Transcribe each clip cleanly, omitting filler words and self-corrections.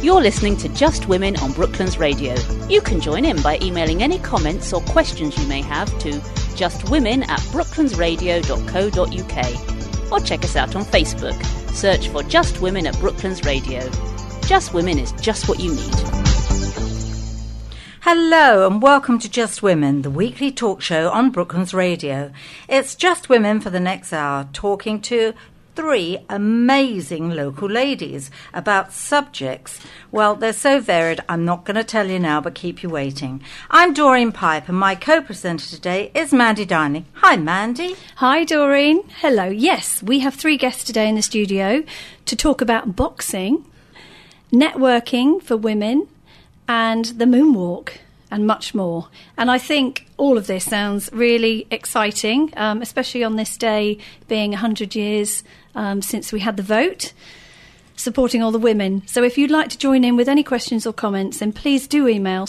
You're listening to Just Women on Brooklands Radio. You can join in by emailing any comments or questions you may have to justwomen@brooklandsradio.co.uk or check us out on Facebook. Search for Just Women at Brooklands Radio. Just Women is just what you need. Hello and welcome to Just Women, the weekly talk show on Brooklands Radio. It's Just Women for the next hour, talking to 3 amazing local ladies about subjects. Well, they're so varied, I'm not going to tell you now, but keep you waiting. I'm Doreen Pipe and my co-presenter today is Mandy Diney. Hi, Mandy. Hi, Doreen. Hello. Yes, we have 3 guests today in the studio to talk about boxing, networking for women, and the moonwalk, and much more. And I think all of this sounds really exciting, especially on this day being 100 years since we had the vote, supporting all the women. So if you'd like to join in with any questions or comments, then please do email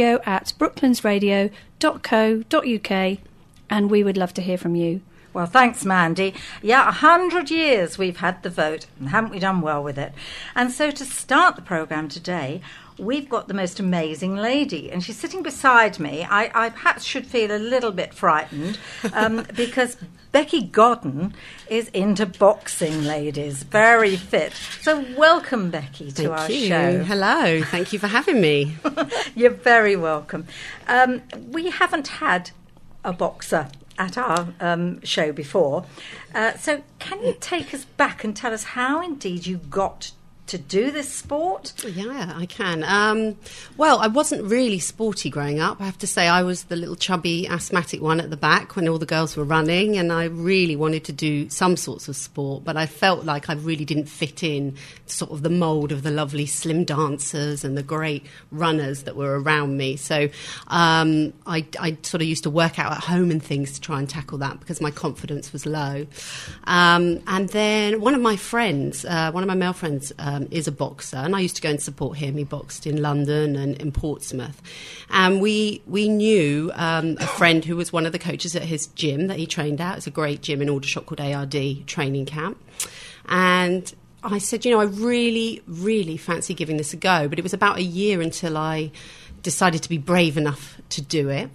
studio@brooklandsradio.co.uk, and we would love to hear from you. Well, thanks, Mandy. Yeah, 100 years we've had the vote, and haven't we done well with it? And so to start the programme today, we've got the most amazing lady, and she's sitting beside me. I perhaps should feel a little bit frightened because Becky Godden is into boxing, ladies. Very fit. So welcome, Becky, to our show. Hello. Thank you for having me. You're very welcome. We haven't had a boxer at our show before. So can you take us back and tell us how indeed you got to do this sport? Yeah, I can. Well, I wasn't really sporty growing up. I have to say I was the little chubby asthmatic one at the back when all the girls were running, and I really wanted to do some sorts of sport, but I felt like I really didn't fit in sort of the mould of the lovely slim dancers and the great runners that were around me. So I sort of used to work out at home and things to try and tackle that because my confidence was low. And then one of my male friends, is a boxer, and I used to go and support him. He boxed in London and in Portsmouth, and we knew a friend who was one of the coaches at his gym that he trained at. It's a great gym in Aldershot called ARD Training Camp, and I said, I really, really fancy giving this a go. But it was about a year until I decided to be brave enough to do it.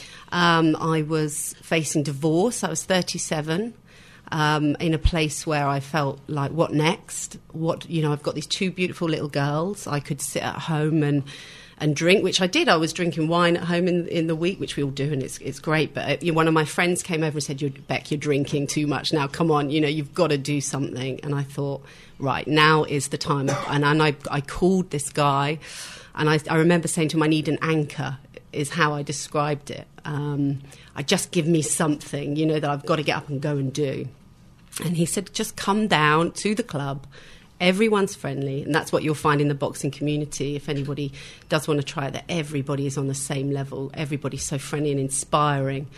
I was facing divorce. I was 37. In a place where I felt like, what next? I've got these 2 beautiful little girls. I could sit at home and drink, which I did. I was drinking wine at home in the week, which we all do, and it's great. But one of my friends came over and said, Beck, you're drinking too much now. Come on, you've got to do something. And I thought, right, now is the time. And I called this guy, and I remember saying to him, I need an anchor, is how I described it. I just give me something, that I've got to get up and go and do. And he said, just come down to the club. Everyone's friendly. And that's what you'll find in the boxing community. If anybody does want to try it, that everybody is on the same level. Everybody's so friendly and inspiring.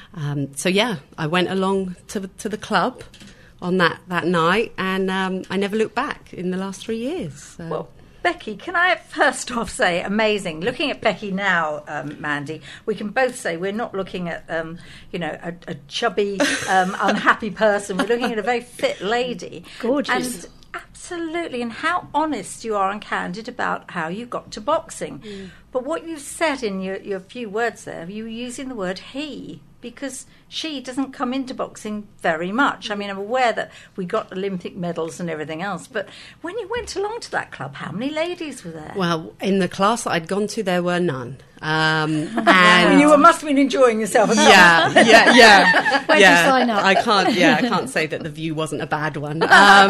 I went along to the club on that night, and I never looked back in the last 3 years. So. Well, Becky, can I first off say, amazing. Looking at Becky now, Mandy, we can both say we're not looking at, a chubby, unhappy person. We're looking at a very fit lady. Gorgeous. And absolutely, and how honest you are and candid about how you got to boxing. Mm. But what you said in your few words there, you were using the word he, because she doesn't come into boxing very much. I mean, I'm aware that we got Olympic medals and everything else, but when you went along to that club, how many ladies were there? Well, in the class that I'd gone to, there were none. And you must have been enjoying yourself. Yeah. Where did you sign up? I can't say that the view wasn't a bad one.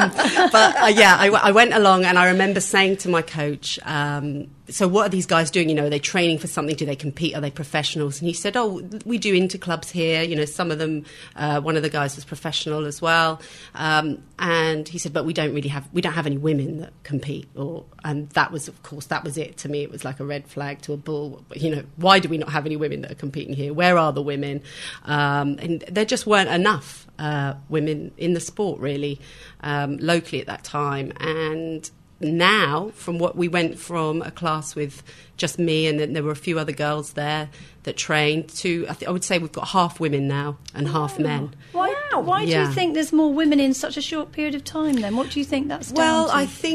I went along, and I remember saying to my coach, so what are these guys doing? Are they training for something? Do they compete? Are they professionals? And he said, we do interclubs here. Some of them, one of the guys was professional as well. And he said, but we don't have any women that compete. And that was, of course, that was it to me. It was like a red flag to a bull. Why do we not have any women that are competing here? Where are the women? And there just weren't enough women in the sport, really, locally at that time. And now, from what we went from a class with just me, and then there were a few other girls there that trained, to I would say we've got half women now and half men. Why do you think there's more women in such a short period of time then? What do you think that's down to? Well, I think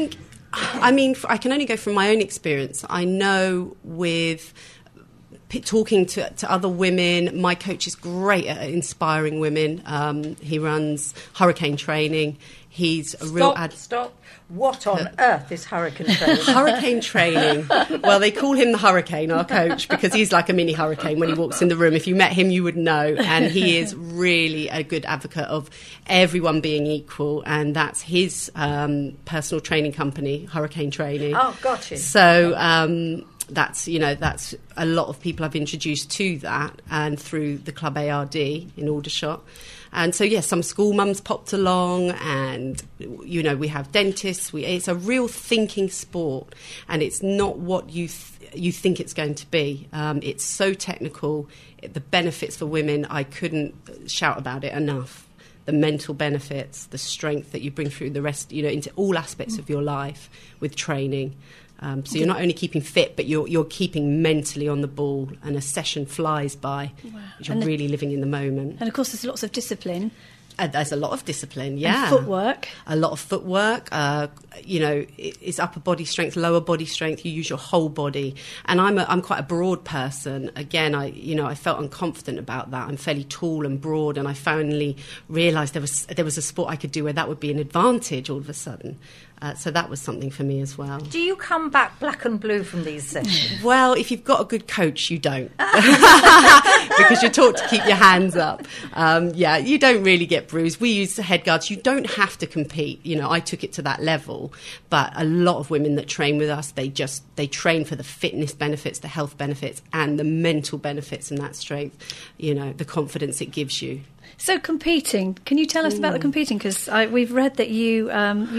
I mean, I can only go from my own experience. I know with talking to other women, my coach is great at inspiring women. He runs hurricane training. He's a real... Stop. What on earth is hurricane training? Hurricane training. Well, they call him the Hurricane, our coach, because he's like a mini hurricane when he walks in the room. If you met him, you would know. And he is really a good advocate of everyone being equal. And that's his personal training company, Hurricane Training. Oh, got you. So that's a lot of people I've introduced to that, and through the Club ARD in Aldershot. And so, yes, some school mums popped along, and, we have dentists. It's a real thinking sport, and it's not what you think it's going to be. It's so technical. The benefits for women, I couldn't shout about it enough. The mental benefits, the strength that you bring through the rest, into all aspects of your life with training. So you're not only keeping fit, but you're keeping mentally on the ball, and a session flies by. Wow. You're really living in the moment. And of course, there's lots of discipline. There's a lot of discipline, yeah. And footwork. A lot of footwork. It's upper body strength, lower body strength. You use your whole body. And I'm quite a broad person. Again, I felt unconfident about that. I'm fairly tall and broad, and I finally realised there was a sport I could do where that would be an advantage all of a sudden. So that was something for me as well. Do you come back black and blue from these sessions? Well, if you've got a good coach, you don't. Because you're taught to keep your hands up. You don't really get bruised. We use head guards. You don't have to compete. I took it to that level. But a lot of women that train with us, they train for the fitness benefits, the health benefits, and the mental benefits and that strength, the confidence it gives you. So competing, can you tell us about the competing? Because we've read that you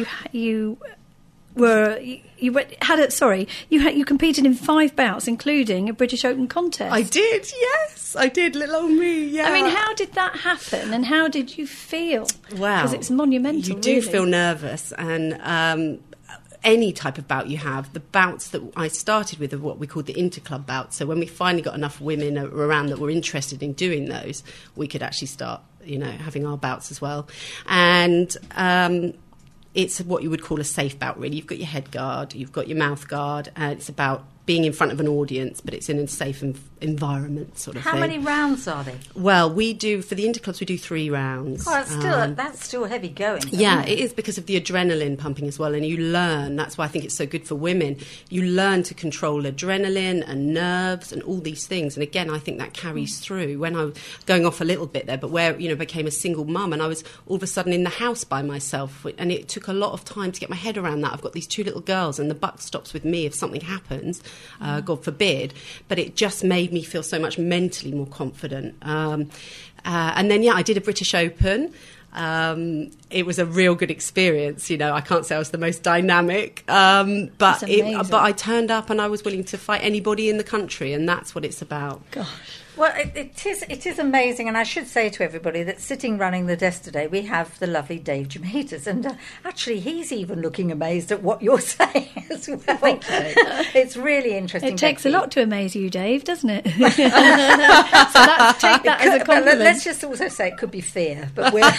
competed in 5 bouts, including a British Open contest. I did, yes, I did. Little old me, yeah. I mean, how did that happen, and how did you feel? Wow, because it's monumental. You do feel nervous, and any type of bout you have, the bouts that I started with are what we called the interclub bouts. So when we finally got enough women around that were interested in doing those, we could actually start, having our bouts as well. And it's what you would call a safe bout, really. You've got your head guard, you've got your mouth guard, and it's about being in front of an audience, but it's in a safe environment sort of thing. How many rounds are they? Well, for the interclubs, we do 3 rounds. Oh, that's still heavy going. Yeah, it is, because of the adrenaline pumping as well, and you learn, that's why I think it's so good for women, you learn to control adrenaline and nerves and all these things, and again, I think that carries through. When I was going off a little bit there, but where, became a single mum, and I was all of a sudden in the house by myself, and it took a lot of time to get my head around that. I've got these 2 little girls, and the buck stops with me if something happens, God forbid, but it just made me feel so much mentally more confident. And then, I did a British Open. It was a real good experience. I can't say I was the most dynamic, but I turned up and I was willing to fight anybody in the country, and that's what it's about. Gosh. Well, it is amazing, and I should say to everybody that sitting running the desk today, we have the lovely Dave Germaiters, and actually he's even looking amazed at what you're saying as well. Thank you. It's really interesting. It takes Becky. a lot to amaze you, Dave, doesn't it? So take that as a compliment. Let's just also say it could be fear, but we're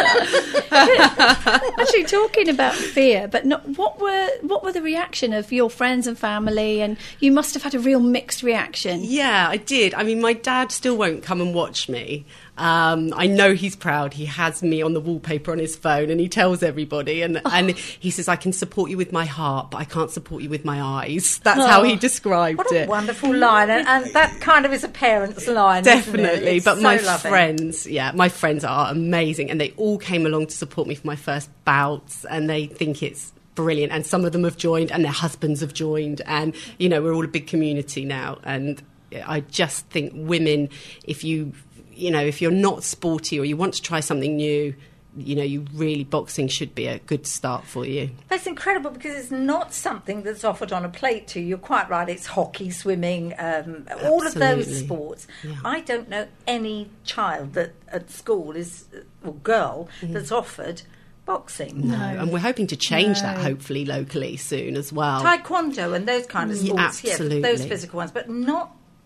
actually talking about fear. But what were the reaction of your friends and family? And you must have had a real mixed reaction. Yeah, I did. I mean, my dad still won't come and watch me. I know he's proud. He has me on the wallpaper on his phone, and he tells everybody. And he says, I can support you with my heart, but I can't support you with my eyes. That's how he described it. What a wonderful line. And that kind of is a parent's line, definitely. Isn't it? But so my loving. my friends are amazing. And they all came along to support me for my first bouts, and they think it's brilliant. And some of them have joined, and their husbands have joined. And, we're all a big community now. And I just think women, if you're not sporty or you want to try something new, boxing should be a good start for you. That's incredible, because it's not something that's offered on a plate to you. You're quite right. It's hockey, swimming, all of those sports. Yeah. I don't know any child that at school that's offered boxing. No, and we're hoping to change that, hopefully, locally soon as well. Taekwondo and those kind of sports, absolutely. those physical ones, but not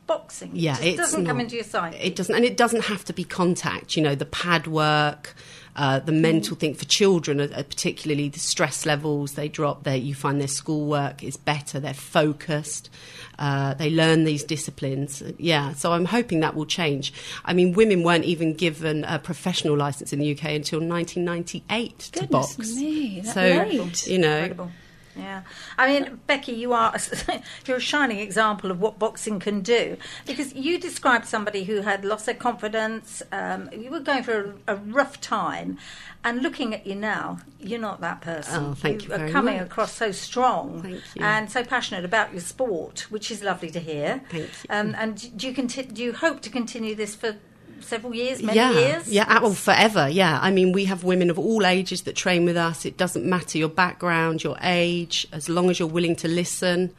boxing. Yeah, it doesn't come into your sight. It doesn't, and it doesn't have to be contact. You know, the pad work, the mental thing for children, particularly the stress levels they drop. You find their schoolwork is better. They're focused. They learn these disciplines. Yeah, so I'm hoping that will change. I mean, women weren't even given a professional license in the UK until 1998 to box. Goodness me, that's so late. you know. Incredible. Yeah, I mean, Becky, you're a shining example of what boxing can do, because you described somebody who had lost their confidence. You were going through a rough time, and looking at you now, you're not that person. Oh, thank you very are coming much. across so strong Thank you. and so passionate about your sport, which is lovely to hear. Thank you. And do you hope to continue this for several years, many years? Yeah, well, forever, yeah. I mean, we have women of all ages that train with us. It doesn't matter your background, your age, as long as you're willing to listen,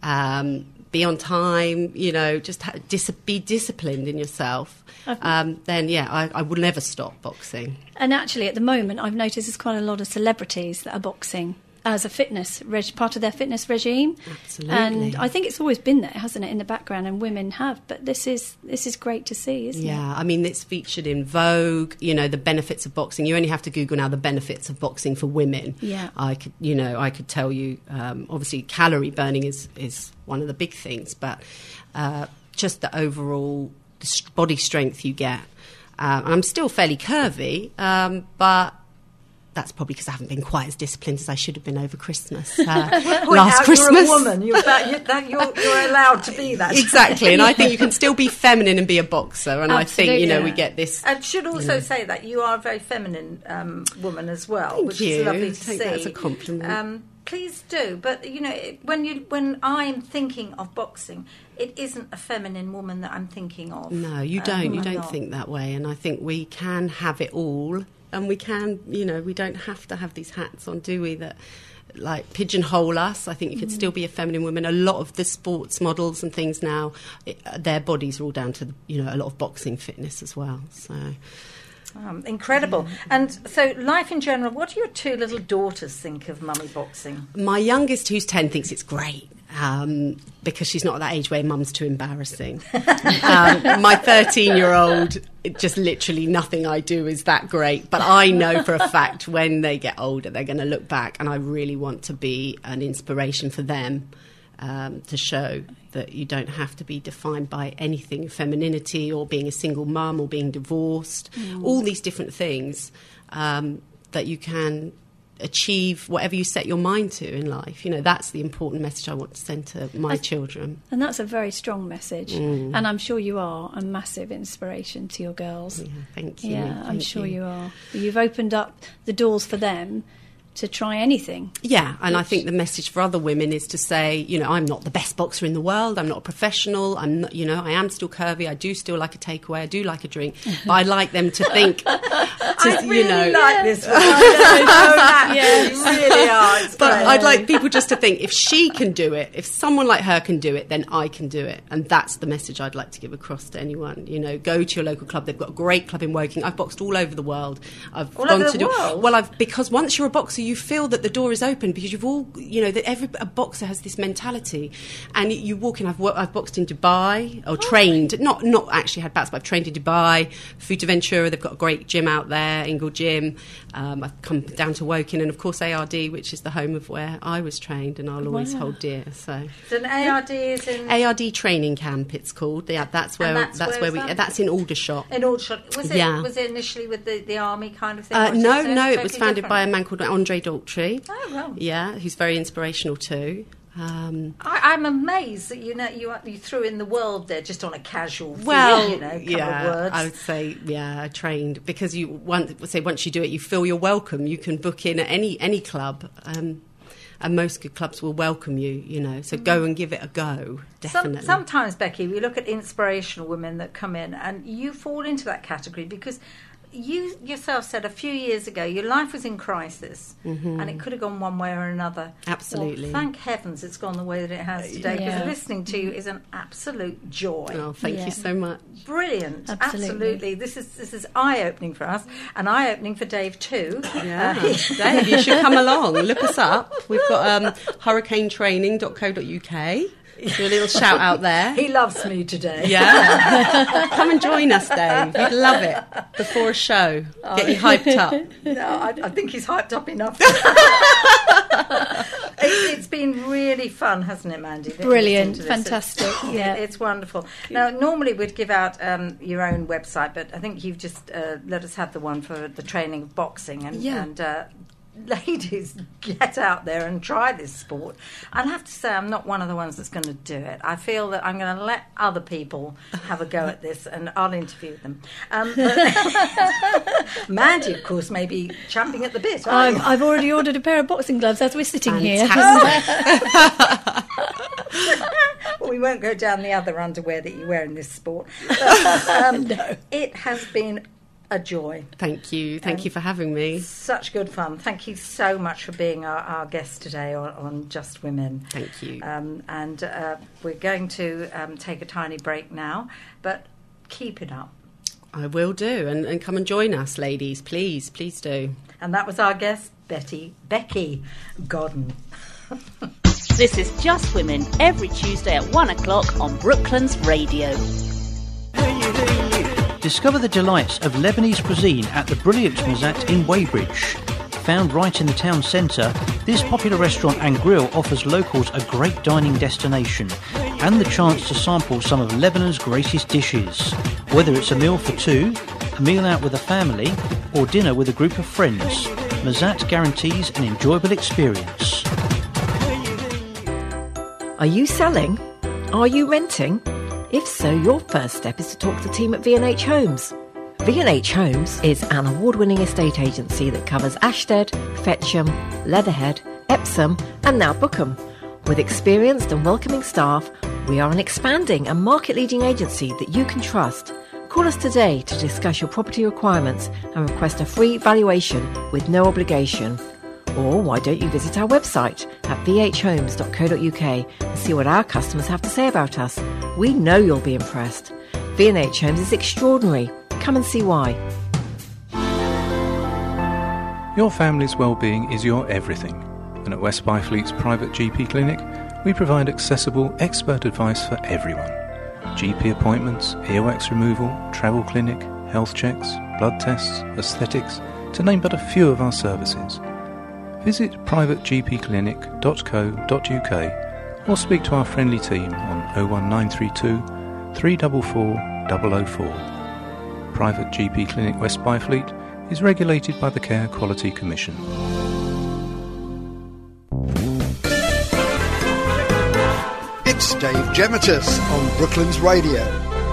be on time, you know, just be disciplined in yourself. Then, yeah, I would never stop boxing. And actually, at the moment, I've noticed there's quite a lot of celebrities that are boxing as a part of their fitness regime. Absolutely. And I think it's always been there, hasn't it, in the background, and women have. But this is great to see, isn't it? Yeah, I mean, it's featured in Vogue, you know, the benefits of boxing. You only have to Google now the benefits of boxing for women. Yeah. I could tell you, obviously calorie burning is one of the big things, but just the overall body strength you get. And I'm still fairly curvy, but that's probably because I haven't been quite as disciplined as I should have been over Christmas. Last Christmas. You're a woman. You're allowed to be that. Exactly. And I think you can still be feminine and be a boxer. And Absolutely. I think, you know, we get this. And should also say that you are a very feminine woman as well, which is lovely to see. That's a compliment. Please do. But, you know, when I'm thinking of boxing, it isn't a feminine woman that I'm thinking of. No, you don't. You don't think that way. And I think we can have it all. And we can, you know, we don't have to have these hats on, do we, that like pigeonhole us. I think you could still be a feminine woman. A lot of the sports models and things now, their bodies are all down to, you know, a lot of boxing fitness as well. So incredible. And so life in general, what do your two little daughters think of mummy boxing? My youngest, who's 10, thinks it's great. Because she's not at that age where mum's too embarrassing. My 13-year-old, just literally nothing I do is that great. But I know for a fact when they get older, they're going to look back, and I really want to be an inspiration for them, to show that you don't have to be defined by anything, femininity or being a single mum or being divorced, all these different things, that you can achieve whatever you set your mind to in life. You know, that's the important message I want to send to my children. And that's a very strong message. And I'm sure you are a massive inspiration to your girls. Yeah, thank you. Yeah, I'm sure you are. You've opened up the doors for them to try anything. Yeah, and I think the message for other women is to say, you know, I'm not the best boxer in the world, I'm not a professional, I'm not, you know, I am still curvy, I do still like a takeaway, I do like a drink, but I like them to think, I really you know, like this one. I know that. You really are. It's but great. I'd like people just to think, if she can do it, if someone like her can do it, then I can do it. And that's the message I'd like to give across to anyone. You know, go to your local club. They've got a great club in Woking. I've boxed all over the world. I've all gone over to the do world? well. Because once you're a boxer, you feel that the door is open, because you've all, you know, that a boxer has this mentality, and you walk in. I've boxed in Dubai, or trained, not actually had bats, but I've trained in Dubai, Fuerteventura. They've got a great gym out there, Ingle Gym. I've come down to Woking, and of course ARD, which is the home of where I was trained, and I'll always hold dear. So an ARD is in ARD training camp, it's called. Yeah, that's where that's in Aldershot. In Aldershot. Was it initially with the army kind of thing? No, it was founded by a man called Andre Daltrey. Oh, well. Yeah, who's very inspirational too. I'm amazed that you threw in the world there just on a casual feel, couple of words. I would say, I trained, because once you do it, you feel you're welcome. You can book in at any club, and most good clubs will welcome you, you know, so go and give it a go, definitely. Sometimes, Becky, we look at inspirational women that come in, and you fall into that category because you yourself said a few years ago your life was in crisis, and it could have gone one way or another. Absolutely. Well, thank heavens it's gone the way that it has today, because listening to you is an absolute joy. Oh, thank you so much. Brilliant. Absolutely. This is eye-opening for us, and eye-opening for Dave too. Yeah. Dave, you should come along. Look us up. We've got hurricanetraining.co.uk. Do a little shout out there. He loves me today. Yeah. Come and join us, Dave. You'd love it. Before a show. Get you hyped up. No, I think he's hyped up enough. It's been really fun, hasn't it, Mandy? Brilliant, fantastic. It's wonderful. Now, normally we'd give out your own website, but I think you've just let us have the one for the training of boxing. And ladies, get out there and try this sport. I'd have to say I'm not one of the ones that's going to do it. I feel that I'm going to let other people have a go at this, and I'll interview them. Mandy, of course, may be champing at the bit. I've already ordered a pair of boxing gloves as we're sitting here. Well, we won't go down the other underwear that you wear in this sport. But, No. It has been a joy. Thank you. Thank you for having me. Such good fun. Thank you so much for being our guest today on Just Women. Thank you. And we're going to take a tiny break now, but keep it up. I will do. And come and join us, ladies. Please do. And that was our guest, Becky Godden. This is Just Women, every Tuesday at 1 o'clock on Brooklands Radio. Discover the delights of Lebanese cuisine at the brilliant Mazat in Weybridge. Found right in the town centre, this popular restaurant and grill offers locals a great dining destination and the chance to sample some of Lebanon's greatest dishes. Whether it's a meal for two, a meal out with a family, or dinner with a group of friends, Mazat guarantees an enjoyable experience. Are you selling? Are you renting? If so, your first step is to talk to the team at V&H Homes. V&H Homes is an award-winning estate agency that covers Ashtead, Fetcham, Leatherhead, Epsom and now Bookham. With experienced and welcoming staff, we are an expanding and market-leading agency that you can trust. Call us today to discuss your property requirements and request a free valuation with no obligation. Or why don't you visit our website at vhhomes.co.uk and see what our customers have to say about us. We know you'll be impressed. V&H Homes is extraordinary. Come and see why. Your family's well-being is your everything. And at West Byfleet's private GP clinic, we provide accessible, expert advice for everyone. GP appointments, earwax removal, travel clinic, health checks, blood tests, aesthetics, to name but a few of our services. Visit privategpclinic.co.uk or speak to our friendly team on 01932 344 004. Private GP Clinic West Byfleet is regulated by the Care Quality Commission. It's Dave Gemitus on Brooklands Radio.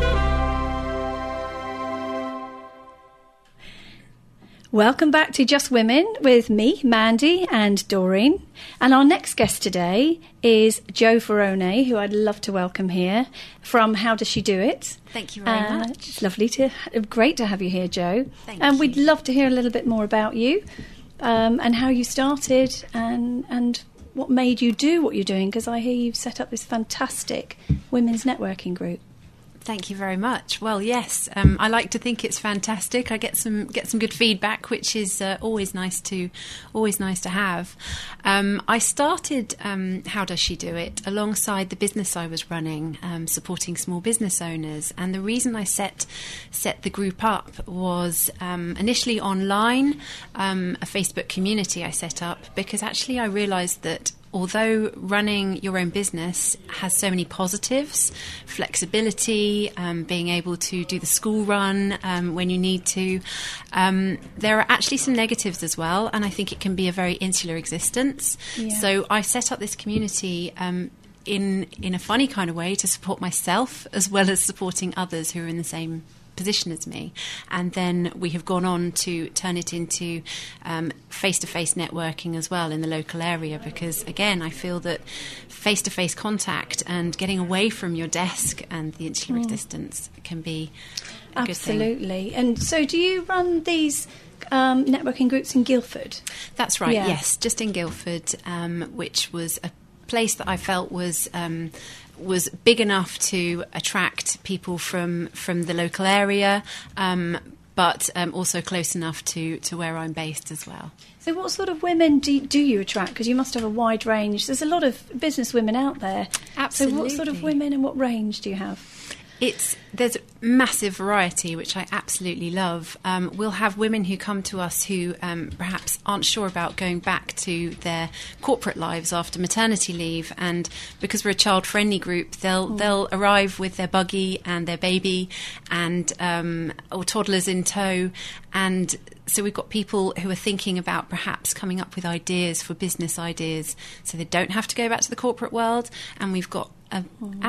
Welcome back to Just Women with me, Mandy, and Doreen. And our next guest today is Jo Ferrone, who I'd love to welcome here from How Does She Do It? Thank you very much. It's great to have you here, Jo. Thank and you. We'd love to hear a little bit more about you and how you started and what made you do what you're doing, because I hear you've set up this fantastic women's networking group. Thank you very much. Well, yes, I like to think it's fantastic. I get some good feedback, which is always nice to have. I started How Does She Do It alongside the business I was running, supporting small business owners. And the reason I set the group up was initially online, a Facebook community I set up, because actually I realised that although running your own business has so many positives, flexibility, being able to do the school run when you need to, there are actually some negatives as well, and I think it can be a very insular existence. Yeah. So I set up this community in a funny kind of way to support myself as well as supporting others who are in the same position as me, and then we have gone on to turn it into face-to-face networking as well in the local area, because again I feel that face-to-face contact and getting away from your desk and the insular existence can be a good thing. Absolutely. And so do you run these networking groups in Guildford? That's right, Yeah. yes, just in Guildford, which was a place that I felt was big enough to attract people from the local area, but also close enough to where I'm based as well. So what sort of women do you attract? Because you must have a wide range. There's a lot of business women out there. Absolutely. So what sort of women and what range do you have? There's massive variety, which I absolutely love. We'll have women who come to us who perhaps aren't sure about going back to their corporate lives after maternity leave, and because we're a child-friendly group, they'll arrive with their buggy and their baby and or toddlers in tow, and so we've got people who are thinking about perhaps coming up with ideas for business ideas, so they don't have to go back to the corporate world, and we've got a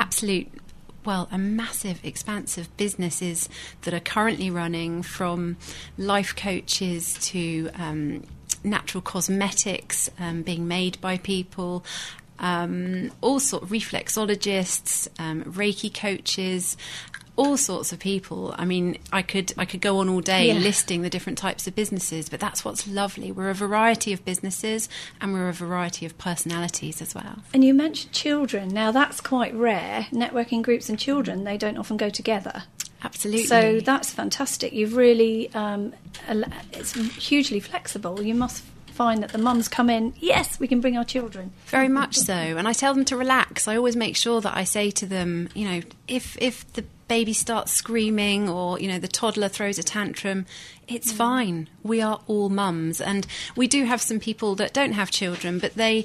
massive expanse of businesses that are currently running, from life coaches to natural cosmetics being made by people, all sorts of reflexologists, Reiki coaches, all sorts of people. I mean, I could go on all day listing the different types of businesses, but that's what's lovely. We're a variety of businesses and we're a variety of personalities as well. And you mentioned children. Now, that's quite rare. Networking groups and children, they don't often go together. Absolutely. So that's fantastic. You've really, it's hugely flexible. You must find that the mums come in, yes, we can bring our children. Very much so. And I tell them to relax. I always make sure that I say to them, you know, if the baby starts screaming or, you know, the toddler throws a tantrum, it's fine. We are all mums. And we do have some people that don't have children, but they're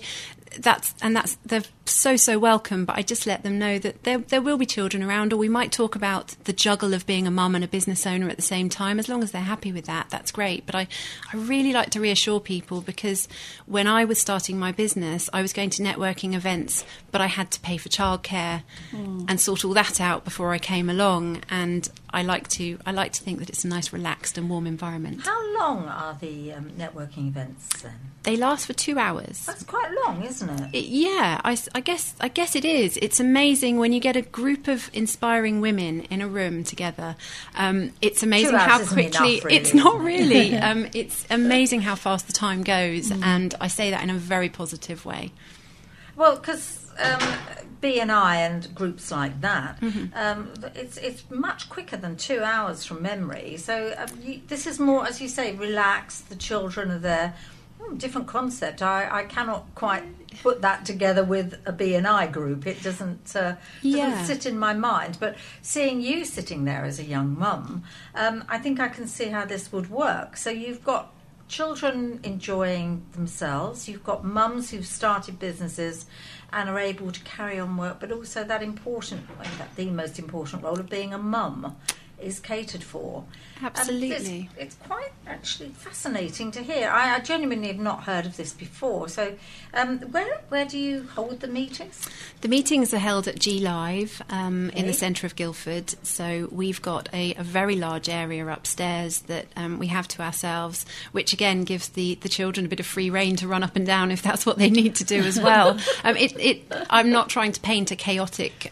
so welcome, but I just let them know that there will be children around, or we might talk about the juggle of being a mum and a business owner at the same time. As long as they're happy with that, that's great. But I really like to reassure people, because when I was starting my business, I was going to networking events, but I had to pay for childcare and sort all that out before I came along. And I like to think that it's a nice, relaxed and warm environment. How long are the networking events then? They last for 2 hours. That's quite long, isn't it? Yeah, I guess it is. It's amazing when you get a group of inspiring women in a room together. It's amazing how quickly. Enough, really, it's not really. It's amazing how fast the time goes, and I say that in a very positive way. Well, because B&I and groups like that, it's much quicker than 2 hours from memory. So this is more, as you say, relaxed. The children are there. Different concept. I cannot quite put that together with a B&I group. It doesn't sit in my mind. But seeing you sitting there as a young mum, I think I can see how this would work. So you've got children enjoying themselves. You've got mums who've started businesses and are able to carry on work, but also the most important role of being a mum is catered for. Absolutely. It's quite actually fascinating to hear. I genuinely have not heard of this before. So where do you hold the meetings? The meetings are held at G Live in the centre of Guildford. So we've got a very large area upstairs that we have to ourselves, which again gives the children a bit of free rein to run up and down if that's what they need to do as well. I'm not trying to paint a chaotic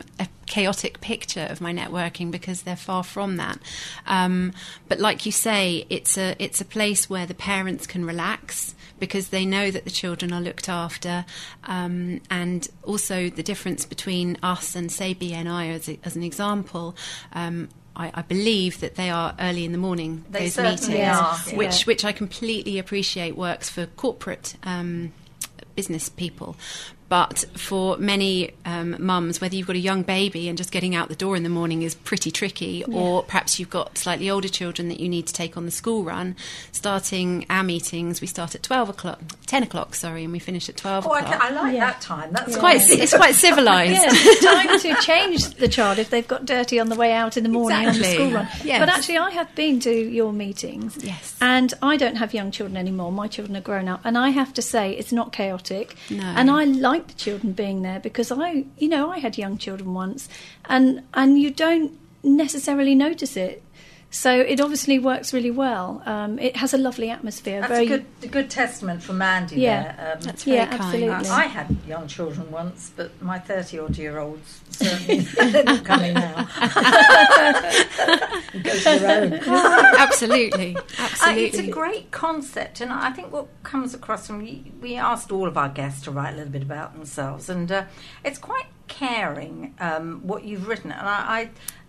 picture of my networking, because they're far from that. But like you say, it's a place where the parents can relax, because they know that the children are looked after, and also the difference between us and, say, BNI as an example. I believe that they are early in the morning, those meetings, which I completely appreciate works for corporate business people. But for many mums, whether you've got a young baby and just getting out the door in the morning is pretty tricky, or perhaps you've got slightly older children that you need to take on the school run, starting our meetings, we start at 10 o'clock, and we finish at 12 o'clock. I like that time. That's it's quite civilised. Yes, time to change the child if they've got dirty on the way out in the morning on the school run. Yes. But actually, I have been to your meetings. Yes. And I don't have young children anymore. My children are grown up. And I have to say, it's not chaotic. No. And I like the children being there, because I had young children once, and you don't necessarily notice it. So it obviously works really well. It has a lovely atmosphere. That's a good testament from Mandy there. That's very kind. Absolutely. I had young children once, but my 30-odd-year-olds certainly they're not coming now. Go to their own. Absolutely. It's a great concept, and I think what comes across from we asked all of our guests to write a little bit about themselves, and it's quite caring what you've written, and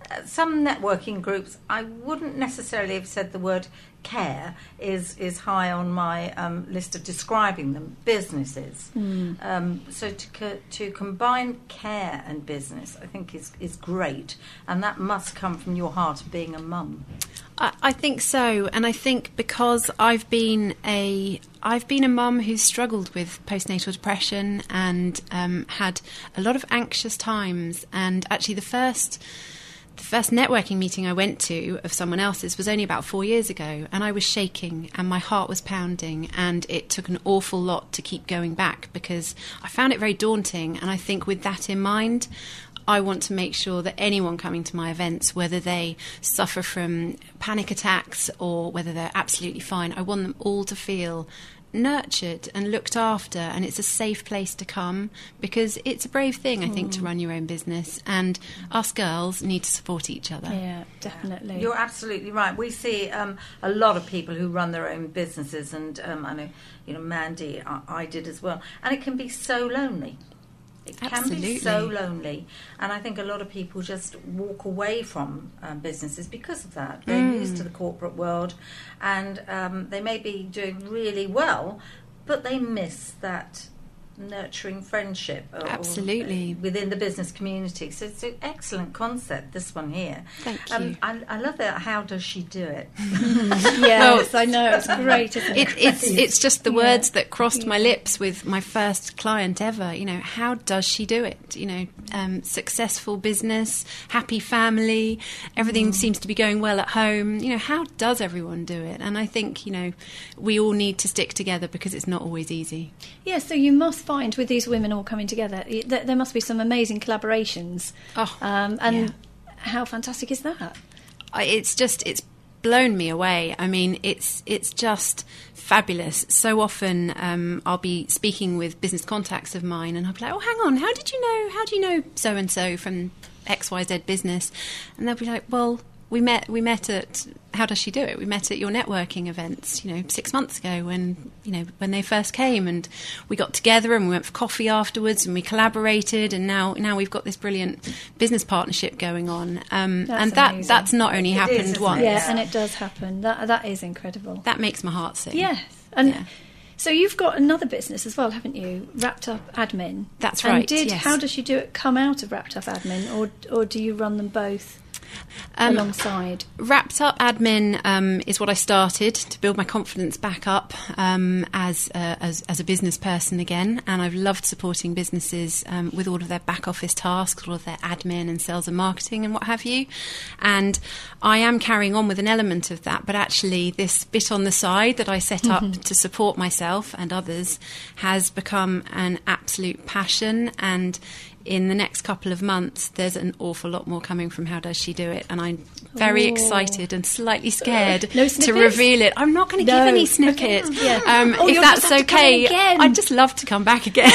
some networking groups, I wouldn't necessarily have said the word care is high on my list of describing them. Businesses. So to combine care and business, I think is great, and that must come from your heart of being a mum. I think so, and I think because I've been a mum who's struggled with postnatal depression and had a lot of anxious times, and actually the first networking meeting I went to of someone else's was only about 4 years ago, and I was shaking and my heart was pounding, and it took an awful lot to keep going back because I found it very daunting. And I think with that in mind, I want to make sure that anyone coming to my events, whether they suffer from panic attacks or whether they're absolutely fine, I want them all to feel nurtured and looked after, and it's a safe place to come, because it's a brave thing, I think, to run your own business, and us girls need to support each other. Yeah, definitely. You're absolutely right. We see a lot of people who run their own businesses, and I know, Mandy, I did as well, and it can be so lonely. It can be so lonely, and I think a lot of people just walk away from businesses because of that. They're used to the corporate world, and they may be doing really well, but they miss that nurturing friendship absolutely within the business community. So it's an excellent concept, this one here. Thank you. I love that. How does she do it? Yes, I know, it's great, isn't it? It's just the words that crossed my lips with my first client ever. How does she do it? Successful business, happy family, everything seems to be going well at home. How does everyone do it? And I think we all need to stick together, because it's not always easy. Yeah, so you must find with these women all coming together, there must be some amazing collaborations. How fantastic is that? It's blown me away. I mean, it's just fabulous. So often I'll be speaking with business contacts of mine, and I'll be like, "Oh, hang on, how do you know so and so from XYZ business?" And they'll be like, "Well, we met at, how does she do it? We met at your networking events, 6 months ago when they first came, and we got together and we went for coffee afterwards and we collaborated, and now we've got this brilliant business partnership going on." That's not only happened once. Yeah, and it does happen. That is incredible. That makes my heart sing. Yes. And so you've got another business as well, haven't you? Wrapped Up Admin. That's right. And yes. How does she do it come out of Wrapped Up Admin, or do you run them both alongside? Wrapped Up Admin is what I started to build my confidence back up as a business person again, and I've loved supporting businesses with all of their back office tasks, all of their admin and sales and marketing and what have you. And I am carrying on with an element of that, but actually this bit on the side that I set up to support myself and others has become an absolute passion, and in the next couple of months, there's an awful lot more coming from How Does She Do It, and I'm very excited and slightly scared to reveal it. I'm not going to give any snippets. Okay. Yeah. If that's okay, I'd just love to come back again.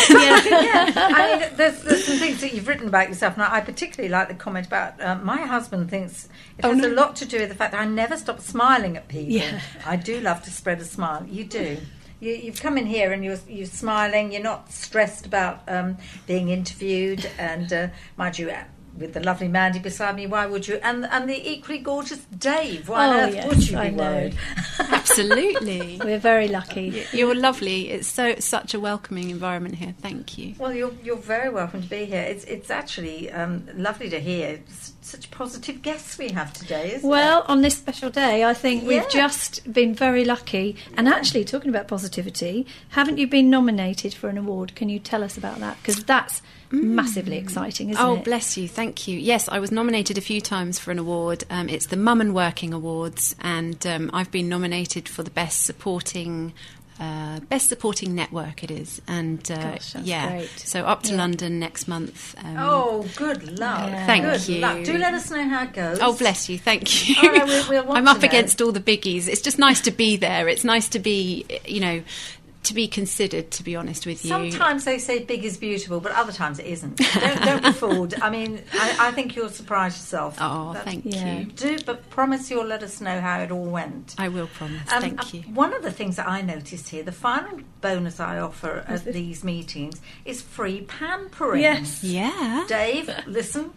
I mean, there's some things that you've written about yourself, and I particularly like the comment about my husband thinks it has a lot to do with the fact that I never stop smiling at people. Yeah. I do love to spread a smile. You do. You've come in here and you're smiling. You're not stressed about being interviewed. And mind you, with the lovely Mandy beside me, why would you? And the equally gorgeous Dave. Why on earth would you be worried? Absolutely. We're very lucky. You're lovely. It's such a welcoming environment here. Thank you. Well, you're very welcome to be here. It's actually lovely to hear such positive guests we have today, isn't it? On this special day, I think we've just been very lucky. And actually, talking about positivity, haven't you been nominated for an award? Can you tell us about that? Because that's massively exciting, isn't it? Oh, bless you. Thank you. Yes, I was nominated a few times for an award. It's the Mum and Working Awards, and I've been nominated for the Best Supporting Network, it is. And Gosh, that's great. So up to London next month. Good luck. Thank you. Luck. Do let us know how it goes. Oh, bless you. Thank you. All right, we'll I'm up against all the biggies. It's just nice to be there. It's nice to be, to be considered, to be honest with you. Sometimes they say big is beautiful, but other times it isn't. Don't be fooled. I mean, I think you'll surprise yourself. Oh, thank you. But promise you'll let us know how it all went. I will promise. Thank you. One of the things that I noticed here, the final bonus I offer at these meetings is free pampering. Yes. Yeah. Dave, listen.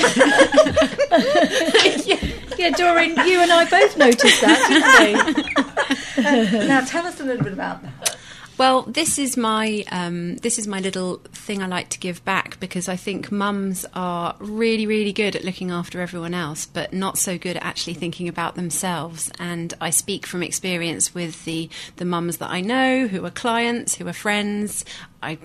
Yeah, Doreen, you and I both noticed that, didn't we? Now tell us a little bit about that. Well, this is my little thing I like to give back, because I think mums are really, really good at looking after everyone else, but not so good at actually thinking about themselves. And I speak from experience with the mums that I know, who are clients, who are friends. I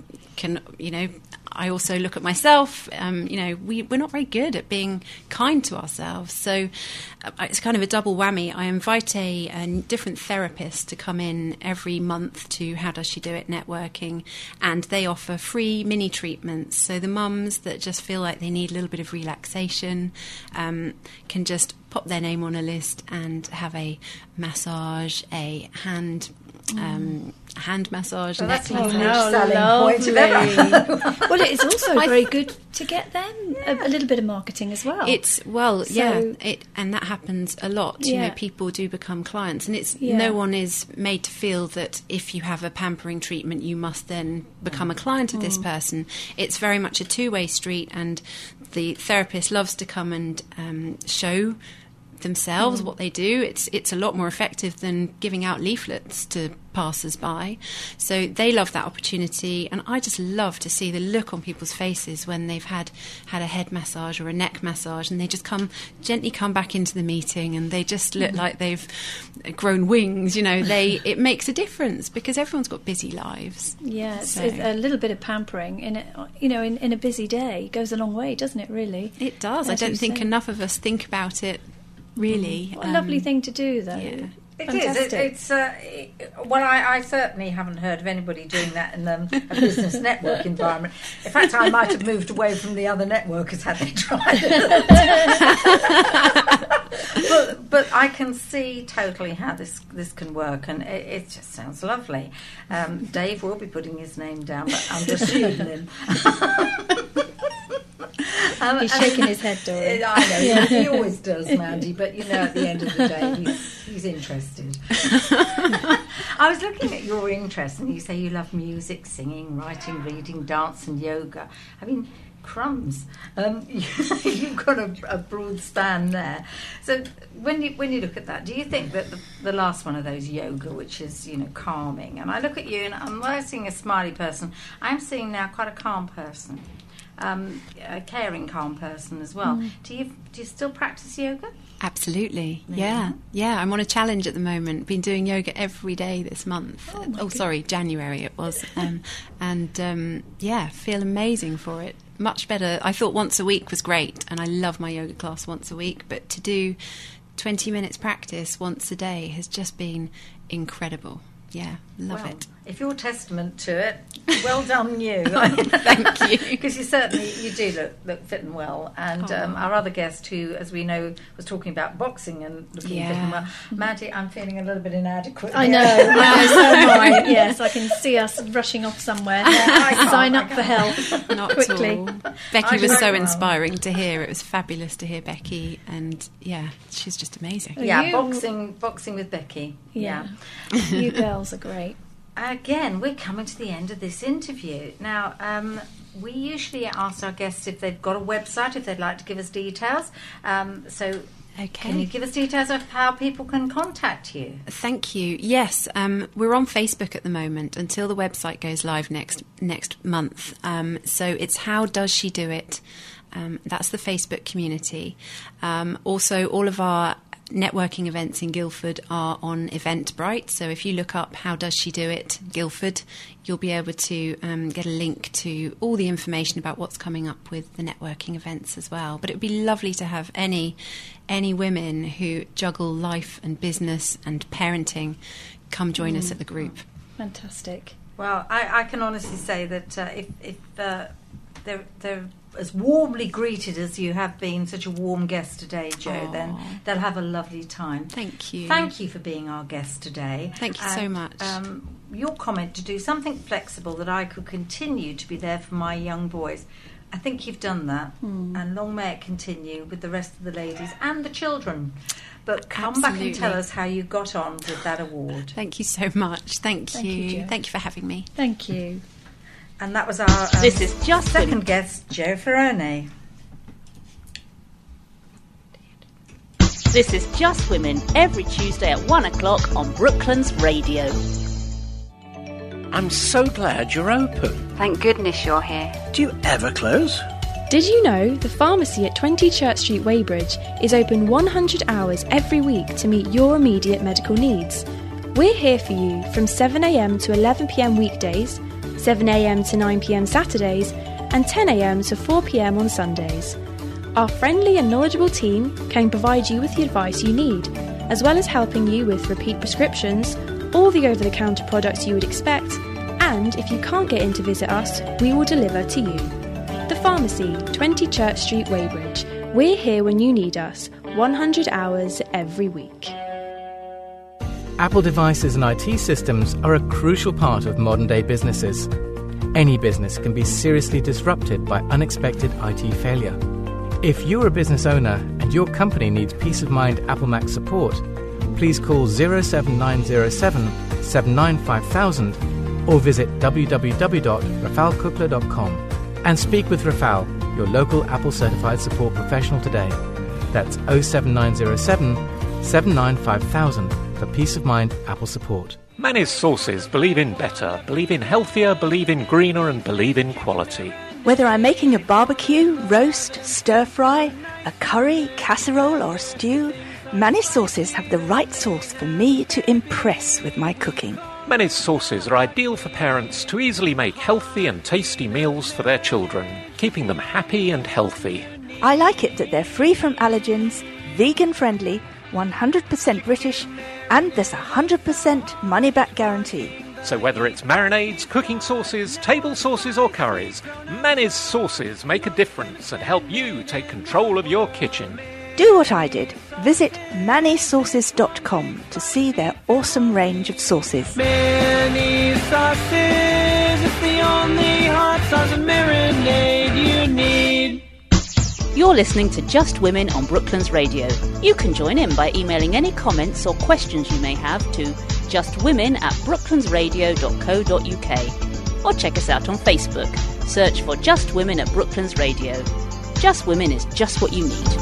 also look at myself. We're not very good at being kind to ourselves. So it's kind of a double whammy. I invite a different therapist to come in every month to How Does She Do It networking, and they offer free mini treatments. So the mums that just feel like they need a little bit of relaxation can just pop their name on a list and have a massage, a hand massage. So that's a neck huge massage. selling point of everything. Well, it's also very good to get them a little bit of marketing as well. And that happens a lot. Yeah. You know, people do become clients, and no one is made to feel that if you have a pampering treatment, you must then become a client of this person. It's very much a two-way street, and the therapist loves to come and show themselves what they do. It's a lot more effective than giving out leaflets to passers-by. So they love that opportunity, and I just love to see the look on people's faces when they've had a head massage or a neck massage, and they just gently come back into the meeting, and they just look like they've grown wings. It makes a difference, because everyone's got busy lives. Yeah, it's a little bit of pampering in a busy day goes a long way, doesn't it? Really, it does. I don't think enough of us think about it. Really, what a lovely thing to do, though. Yeah. It is. I certainly haven't heard of anybody doing that in a business network environment. In fact, I might have moved away from the other networkers had they tried it. but I can see totally how this can work, and it just sounds lovely. Dave will be putting his name down, but I'm just shooting him. He's shaking his head, Dory. I know, he always does, Mandy, but at the end of the day, he's interested. I was looking at your interest, and you say you love music, singing, writing, reading, dance and yoga. I mean, crumbs. You've got a broad span there. So when you look at that, do you think that the last one of those, yoga, which is, calming, and I look at you and I'm not seeing a smiley person, I'm seeing now quite a calm person. A caring, calm person as well. Do you still practice yoga? Absolutely, yeah. I'm on a challenge at the moment. Been doing yoga every day this month. January it was, feel amazing for it. Much better. I thought once a week was great, and I love my yoga class once a week. But to do 20 minutes practice once a day has just been incredible. Yeah, love it. If you're testament to it, well done you. Thank you. Because you do look fit and well. And our other guest, who, as we know, was talking about boxing and looking fit and well. Mandy, I'm feeling a little bit inadequate. I know, so am I. Yes, I can see us rushing off somewhere. Sign up for health. Not quickly. At all. Becky was so inspiring to hear. It was fabulous to hear Becky, and she's just amazing. Yeah, boxing with Becky. Yeah. You girls are great. Again, we're coming to the end of this interview. Now, we usually ask our guests if they've got a website, if they'd like to give us details. Can you give us details of how people can contact you? Thank you. Yes, we're on Facebook at the moment until the website goes live next month. So it's How Does She Do It? That's the Facebook community. Also, all of our networking events in Guildford are on Eventbrite, so if you look up How Does She Do It Guildford, you'll be able to get a link to all the information about what's coming up with the networking events as well. But it would be lovely to have any women who juggle life and business and parenting come join us at the group. Fantastic. Well, I can honestly say that if they're as warmly greeted as you have been such a warm guest today, Jo, then they'll have a lovely time. Thank you. Thank you for being our guest today. Thank you so much. Your comment to do something flexible that I could continue to be there for my young boys. I think you've done that, and long may it continue with the rest of the ladies and the children. But come back and tell us how you got on with that award. Thank you so much. Thank you. Thank you for having me. Thank you. And that was our This is Just second guest, Jo Ferrone. This is Just Women, every Tuesday at 1 o'clock on Brooklands Radio. I'm so glad you're open. Thank goodness you're here. Do you ever close? Did you know the pharmacy at 20 Church Street, Weybridge is open 100 hours every week to meet your immediate medical needs? We're here for you from 7am to 11pm weekdays, 7am to 9pm Saturdays, and 10am to 4pm on Sundays. Our friendly and knowledgeable team can provide you with the advice you need, as well as helping you with repeat prescriptions, all the over-the-counter products you would expect, and if you can't get in to visit us, we will deliver to you. The Pharmacy, 20 Church Street, Weybridge. We're here when you need us, 100 hours every week. Apple devices and IT systems are a crucial part of modern-day businesses. Any business can be seriously disrupted by unexpected IT failure. If you're a business owner and your company needs peace of mind Apple Mac support, please call 07907 795,000 or visit www.rafalkukla.com and speak with Rafal, your local Apple certified support professional today. That's 07907 795,000 for peace of mind Apple support. Manny's Sauces believe in better, believe in healthier, believe in greener and believe in quality. Whether I'm making a barbecue, roast, stir-fry, a curry, casserole or stew, Manny's Sauces have the right sauce for me to impress with my cooking. Manny's Sauces are ideal for parents to easily make healthy and tasty meals for their children, keeping them happy and healthy. I like it that they're free from allergens, vegan-friendly, 100% British, and there's a 100% money-back guarantee. So whether it's marinades, cooking sauces, table sauces or curries, Manny's Sauces make a difference and help you take control of your kitchen. Do what I did. Visit mannysauces.com to see their awesome range of sauces. Manny's Sauces, it's the only hot sauce and marinade you need. You're listening to Just Women on Brooklands Radio. You can join in by emailing any comments or questions you may have to justwomen@brooklandsradio.co.uk or check us out on Facebook. Search for Just Women at Brooklands Radio. Just Women is just what you need.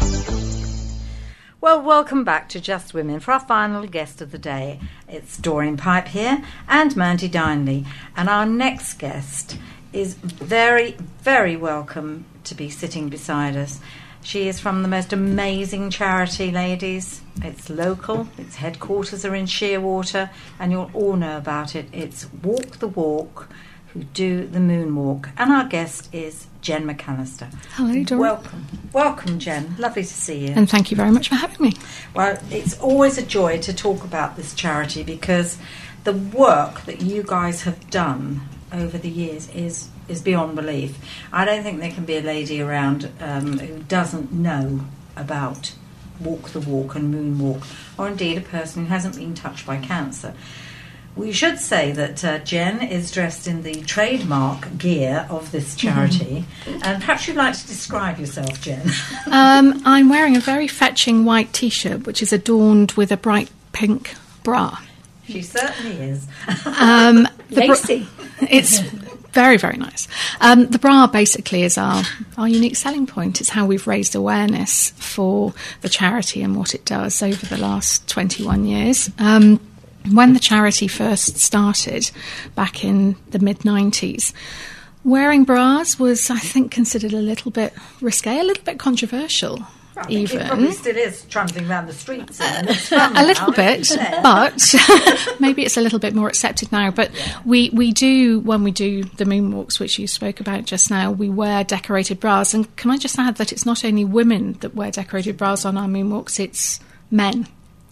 Well, welcome back to Just Women for our final guest of the day. It's Doreen Pipe here and Mandy Dineley. And our next guest is very, very welcome to be sitting beside us. She is from the most amazing charity, ladies. It's local. Its headquarters are in Shearwater, and you'll all know about it. It's Walk the Walk, who do the moonwalk. And our guest is Jen McAllister. Hello, Doreen. Welcome. Welcome, Jen. Lovely to see you. And thank you very much for having me. Well, it's always a joy to talk about this charity because the work that you guys have done over the years is beyond belief. I don't think there can be a lady around who doesn't know about Walk the Walk and Moonwalk, or indeed a person who hasn't been touched by cancer. We should say that Jen is dressed in the trademark gear of this charity, and perhaps you'd like to describe yourself, Jen. I'm wearing a very fetching white T-shirt, which is adorned with a bright pink bra. She certainly is. Lacy. It's very, very nice. The bra basically is our unique selling point. It's how we've raised awareness for the charity and what it does over the last 21 years. When the charity first started back in the mid-90s, wearing bras was, I think, considered a little bit risque, a little bit controversial. Even. It probably still is trundling around the streets. A little bit, but maybe it's a little bit more accepted now. But we do, when we do the moonwalks, which you spoke about just now, we wear decorated bras. And can I just add that it's not only women that wear decorated bras on our moonwalks, it's men.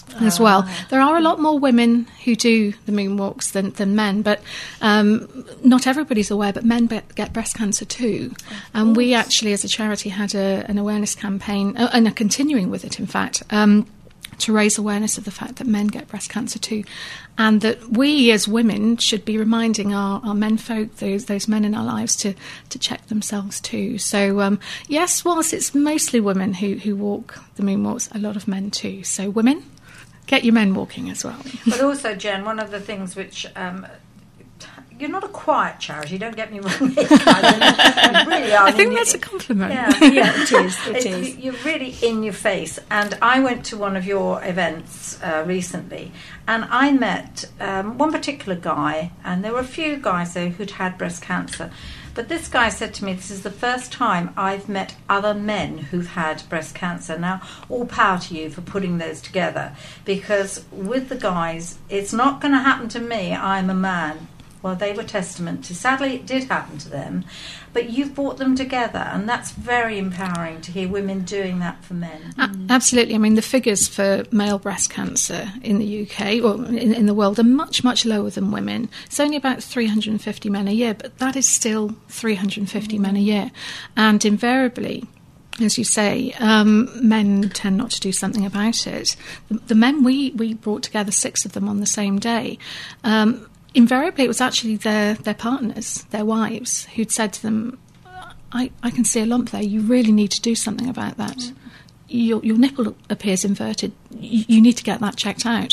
as well. There are a lot more women who do the moonwalks than men, but not everybody's aware, but men get breast cancer too. And we actually, as a charity, had an awareness campaign, and are continuing with it, in fact, to raise awareness of the fact that men get breast cancer too, and that we as women should be reminding our menfolk, those men in our lives, to check themselves too. So yes, whilst it's mostly women who walk the moonwalks, a lot of men too. So women, get your men walking as well. But also, Jen, one of the things which you're not a quiet charity, don't get me wrong. You really are. I think that's a compliment. Yeah, it is. It is. You're really in your face. And I went to one of your events recently, and I met one particular guy, and there were a few guys there who'd had breast cancer. But this guy said to me, this is the first time I've met other men who've had breast cancer. Now, all power to you for putting those together, because with the guys, it's not going to happen to me. I'm a man. Well, they were testament to. Sadly, it did happen to them, but you've brought them together, and that's very empowering to hear women doing that for men. Absolutely. I mean, the figures for male breast cancer in the UK, or in the world, are much, much lower than women. It's only about 350 men a year, but that is still 350 men a year. And invariably, as you say, men tend not to do something about it. The men we brought together, 6 of them on the same day, invariably, it was actually their partners, their wives, who'd said to them, I can see a lump there. You really need to do something about that. Your nipple appears inverted. You need to get that checked out.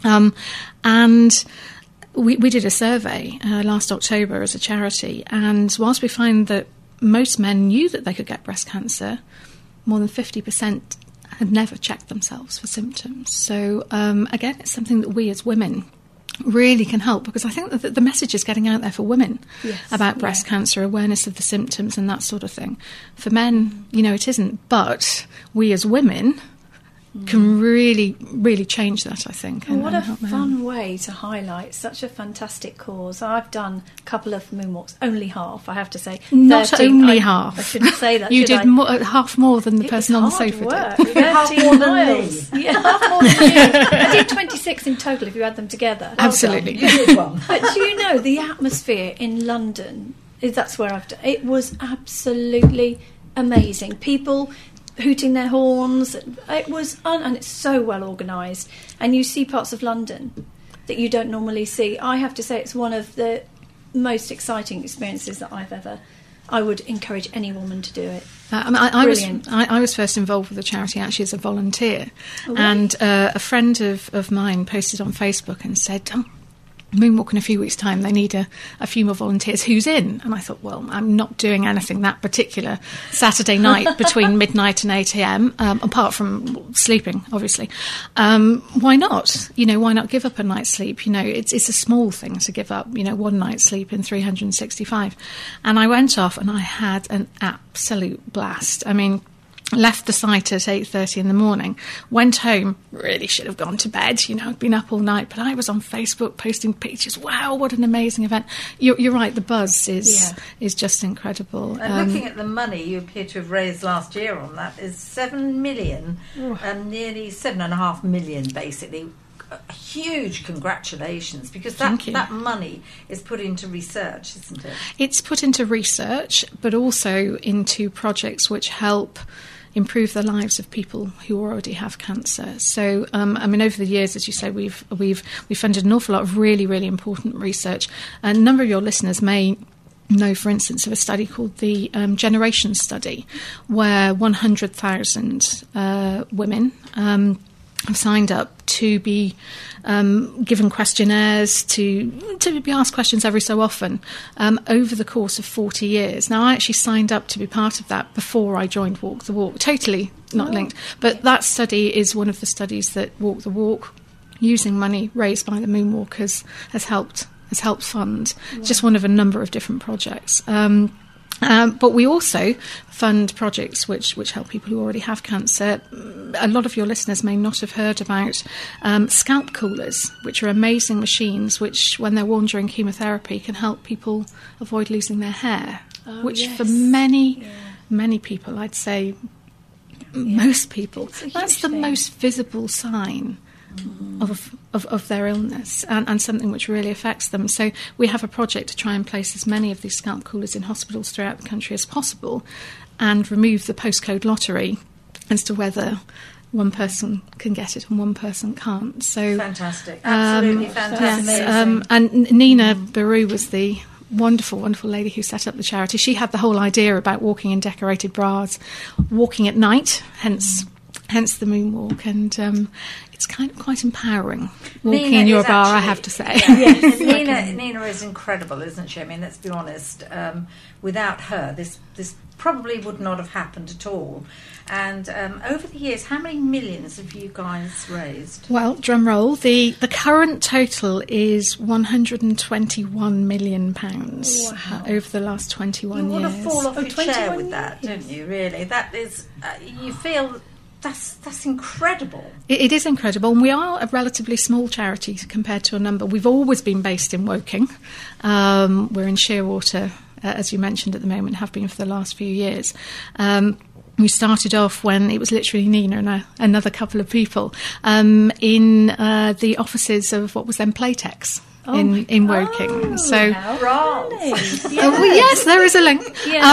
And we did a survey last October as a charity, and whilst we find that most men knew that they could get breast cancer, more than 50% had never checked themselves for symptoms. So, again, it's something that we as women really can help, because I think that the message is getting out there for women about breast cancer, awareness of the symptoms and that sort of thing. For men, it isn't, but we as women can really, really change that, I think. And what a fun way to highlight such a fantastic cause. I've done a couple of moonwalks, only half, I have to say. Not only half. I shouldn't say that. You did half more than the person on the sofa did. Half more than me. Yeah, half more than you. I did 26 in total if you add them together. Absolutely. You did one. But do you know, the atmosphere in London, that's where I've done it, was absolutely amazing. People hooting their horns. It was and it's so well organised, and you see parts of London that you don't normally see. I have to say it's one of the most exciting experiences that I would encourage any woman to do it. I was first involved with the charity actually as a volunteer. Oh, and a friend of mine posted on Facebook and said, moonwalk in a few weeks' time, they need a few more volunteers. Who's in? And I thought, well, I'm not doing anything that particular Saturday night between midnight and 8 a.m, apart from sleeping, obviously. Why not? Why not give up a night's sleep? It's a small thing to give up, one night's sleep in 365. And I went off and I had an absolute blast. I mean, left the site at 8:30 in the morning, went home, really should have gone to bed, I'd been up all night, but I was on Facebook posting pictures. Wow, what an amazing event. You're right, the buzz is just incredible. And looking at the money you appear to have raised last year on that is 7 million, nearly 7.5 million basically. Huge congratulations, because that money is put into research, isn't it? It's put into research, but also into projects which help improve the lives of people who already have cancer. So, over the years, as you say, we've funded an awful lot of really, really important research. A number of your listeners may know, for instance, of a study called the Generation Study, where 100,000 women have signed up to be given questionnaires, to be asked questions every so often over the course of 40 years. Now, I actually signed up to be part of that before I joined Walk the Walk. Totally not linked. But that study is one of the studies that Walk the Walk, using money raised by the Moonwalkers, has helped fund. It's just one of a number of different projects. But we also fund projects which help people who already have cancer. A lot of your listeners may not have heard about scalp coolers, which are amazing machines which, when they're worn during chemotherapy, can help people avoid losing their hair, which for many people, I'd say most people, that's the most visible sign of their illness and something which really affects them. So we have a project to try and place as many of these scalp coolers in hospitals throughout the country as possible and remove the postcode lottery as to whether one person can get it and one person can't. So fantastic, absolutely fantastic. Yes, and Nina Baru was the wonderful, wonderful lady who set up the charity. She had the whole idea about walking in decorated bras, walking at night, hence the moonwalk, and it's kind of quite empowering walking in your bra, I have to say. Yeah. Yes. Nina is incredible, isn't she? I mean, let's be honest. Without her, this probably would not have happened at all. And over the years, how many millions have you guys raised? Well, drum roll, the current total is £121 million over the last 21 years. You want to fall off your chair with that, don't you, really? That is, you feel... That's incredible. It is incredible, and we are a relatively small charity compared to a number. We've always been based in Woking. We're in Shearwater, as you mentioned at the moment, have been for the last few years. We started off when it was literally Nina and another couple of people in the offices of what was then Playtex. In Woking, so yes, there is a link.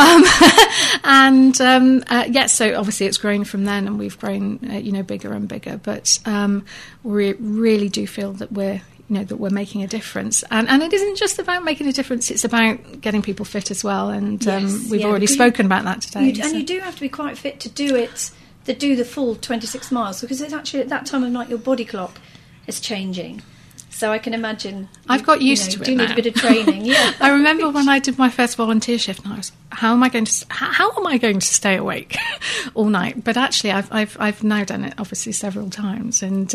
So obviously it's grown from then, and we've grown, bigger and bigger. But we really do feel that we're making a difference, and it isn't just about making a difference; it's about getting people fit as well. And we've already spoken about that today. And you do have to be quite fit to do it, to do the full 26 miles, because it's actually at that time of night your body clock is changing. So I can imagine I've got used to it. Do need a bit of training. Yeah, I remember when I did my first volunteer shift, and I was, how am I going to stay awake all night? But actually, I've now done it obviously several times, and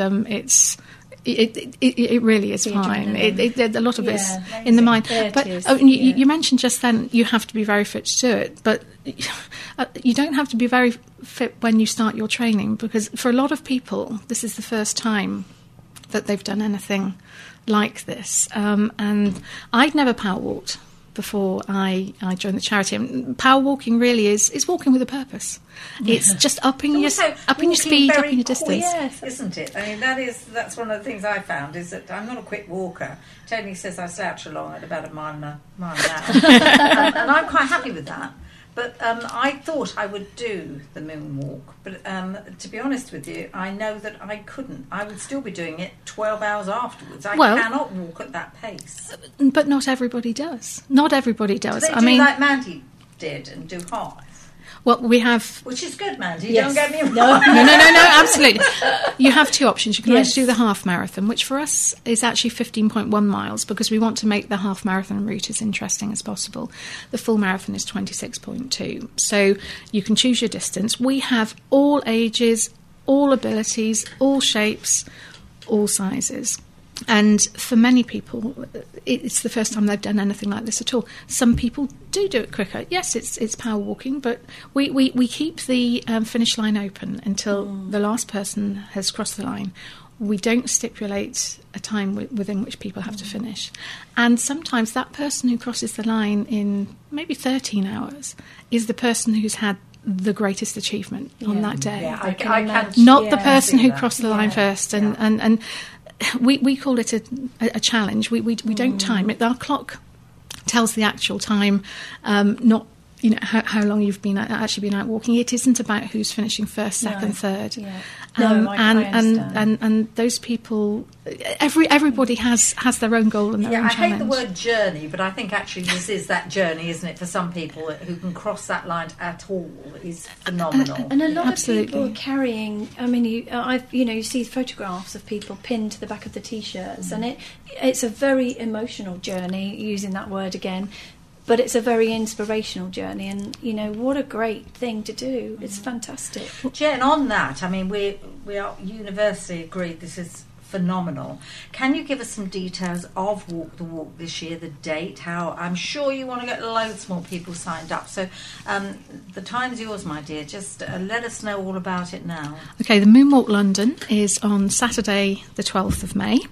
it really is fine. A lot of it's in the mind. But you mentioned just then you have to be very fit to do it, but you don't have to be very fit when you start your training, because for a lot of people, this is the first time that they've done anything like this. And I'd never power walked before I joined the charity. And power walking really is walking with a purpose. It's just upping your speed, upping your distance. Yes, isn't it? I mean, that's one of the things I found, is that I'm not a quick walker. Tony says I slouch along at about a mile an hour. And I'm quite happy with that. But I thought I would do the moonwalk. But to be honest with you, I know that I couldn't. I would still be doing it 12 hours afterwards. I cannot walk at that pace. But not everybody does. Not everybody does. Do they do like Mandy did and do half? Well, we have... Which is good, Mandy. Yes. Don't get me wrong. No, absolutely. You have two options. You can either do the half marathon, which for us is actually 15.1 miles, because we want to make the half marathon route as interesting as possible. The full marathon is 26.2. So you can choose your distance. We have all ages, all abilities, all shapes, all sizes. And for many people, it's the first time they've done anything like this at all. Some people do it quicker. Yes, it's power walking, but we keep the finish line open until the last person has crossed the line. We don't stipulate a time within which people have to finish. And sometimes that person who crosses the line in maybe 13 hours is the person who's had the greatest achievement on that day. Yeah, I can not the person who crossed the line first. And we call it a challenge. We don't time it. Our clock tells the actual time, not how long you've actually been out walking. It isn't about who's finishing first, second, third. Yeah. I understand. And those people, everybody has their own goal and their own challenge. I hate the word journey, but I think actually this is that journey, isn't it? For some people who can cross that line at all is phenomenal. And a lot of people are carrying. I mean, you see photographs of people pinned to the back of the t-shirts, and it's a very emotional journey. Using that word again. But it's a very inspirational journey, and what a great thing to do. It's fantastic. Jen, on that, I mean, we are universally agreed this is phenomenal. Can you give us some details of Walk the Walk this year, the date, how I'm sure you want to get loads more people signed up. So the time's yours, my dear. Just let us know all about it now. Okay, the Moonwalk London is on Saturday the 12th of May,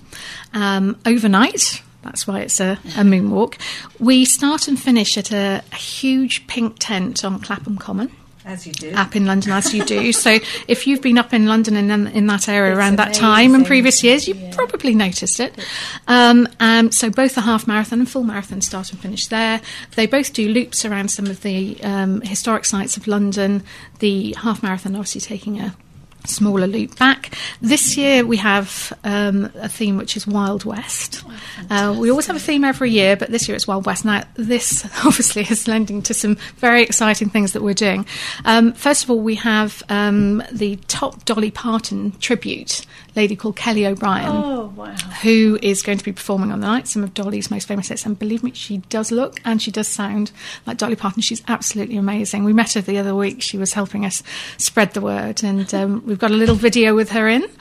overnight. That's why it's a moonwalk. We start and finish at a huge pink tent on Clapham Common. As you do. Up in London, as you do. So if you've been up in London and in that area It's around that amazing. time in previous years, you've probably noticed it. So both the half marathon and full marathon start and finish there. They both do loops around some of the historic sites of London. The half marathon obviously taking a smaller loop back. This year we have a theme which is Wild West. We always have a theme every year, but this year it's Wild West. Now this obviously is lending to some very exciting things that we're doing. First of all, we have the top Dolly Parton tribute, lady called Kelly O'Brien. Oh, wow. Who is going to be performing on the night some of Dolly's most famous hits. And believe me, she does look and she does sound like Dolly Parton. She's absolutely amazing. We met her the other week. She was helping us spread the word, and we've got a little video with her in.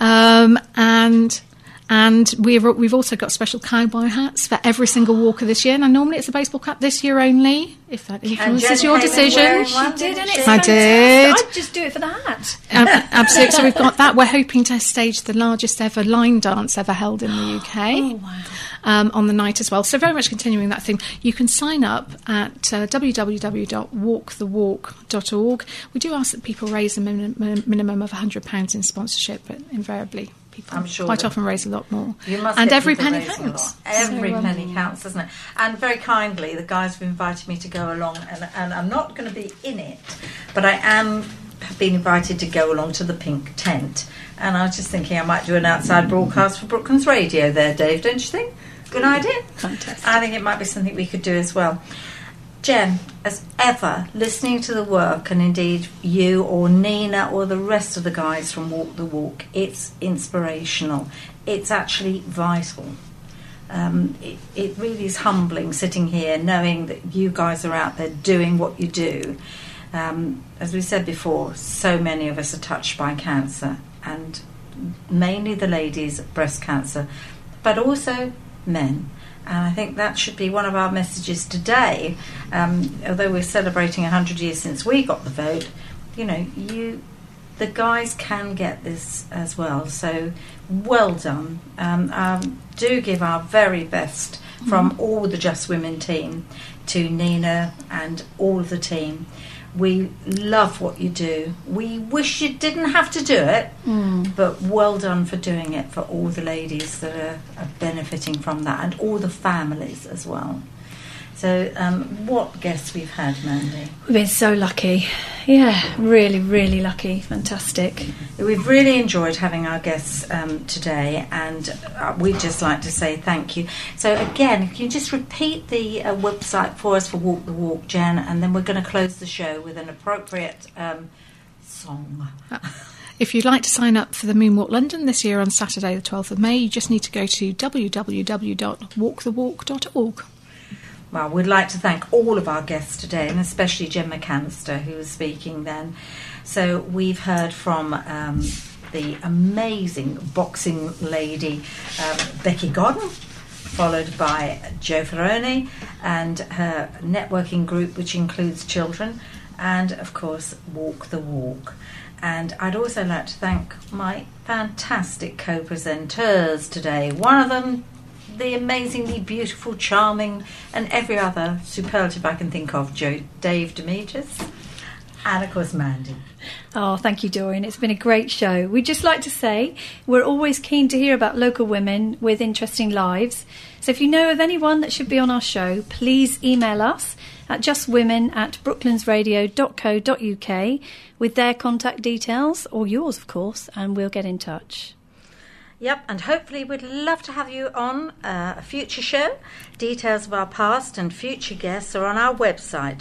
And we've also got special cowboy hats for every single walker this year. Now, normally it's a baseball cap. This year only, if that influences your decision. She did, and it's I fantastic. did. I'd just do it for the hat. Absolutely. So we've got that. We're hoping to stage the largest ever line dance ever held in the UK. Oh, wow. On the night as well. So very much continuing that thing. You can sign up at www.walkthewalk.org. We do ask that people raise a minimum of £100 in sponsorship, but invariably people quite often raise a lot more. You must and get every people penny raising a counts. lot. Every penny counts, doesn't it? And very kindly, the guys have invited me to go along, and I'm not going to be in it, but I have been invited to go along to the Pink Tent. And I was just thinking I might do an outside broadcast for Brooklands Radio there, Dave, don't you think? Good idea? Fantastic. I think it might be something we could do as well. Jen, as ever, listening to the work, and indeed you or Nina or the rest of the guys from Walk the Walk, it's inspirational. It's actually vital. It really is humbling sitting here knowing that you guys are out there doing what you do. As we said before, so many of us are touched by cancer, and mainly the ladies, breast cancer, but also men. And I think that should be one of our messages today. Although we're celebrating 100 years since we got the vote, the guys can get this as well. So well done. Do give our very best from all the Just Women team to Nina and all of the team. We love what you do. We wish you didn't have to do it, but well done for doing it for all the ladies that are benefiting from that, and all the families as well. So what guests we've had, Mandy? We've been so lucky. Yeah, really, really lucky. Fantastic. We've really enjoyed having our guests today, and we'd just like to say thank you. So again, if you just repeat the website for us for Walk the Walk, Jen, and then we're going to close the show with an appropriate song. If you'd like to sign up for the Moonwalk London this year on Saturday the 12th of May, you just need to go to www.walkthewalk.org. Well, we'd like to thank all of our guests today, and especially Jen McAllister, who was speaking then. So we've heard from the amazing boxing lady, Becky Godden, followed by Jo Ferroni and her networking group, which includes children, and, of course, Walk the Walk. And I'd also like to thank my fantastic co-presenters today. One of them, the amazingly beautiful, charming, and every other superlative I can think of, Dave Demetrius, and of course Mandy. Oh, thank you, Doreen. It's been a great show. We'd just like to say we're always keen to hear about local women with interesting lives. So if you know of anyone that should be on our show, please email us at justwomen@brooklandsradio.co.uk with their contact details, or yours, of course, and we'll get in touch. Yep, and hopefully we'd love to have you on a future show. Details of our past and future guests are on our website,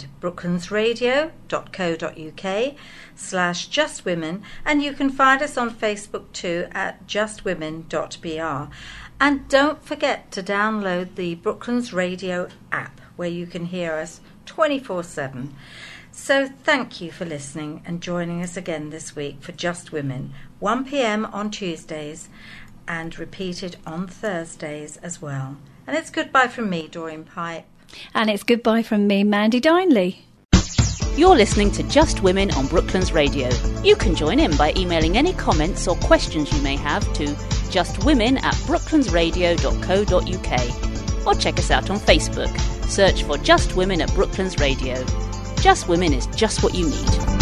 brooklandsradio.co.uk/justwomen, and you can find us on Facebook too at justwomen.br. And don't forget to download the Brooklands Radio app, where you can hear us 24/7. So thank you for listening and joining us again this week for Just Women, 1 p.m. on Tuesdays, and repeated on Thursdays as well. And it's goodbye from me, Doreen Pipe. And it's goodbye from me, Mandy Dineley. You're listening to Just Women on Brooklands Radio. You can join in by emailing any comments or questions you may have to justwomen@brooklandsradio.co.uk, or check us out on Facebook. Search for Just Women at Brooklands Radio. Just Women is just what you need.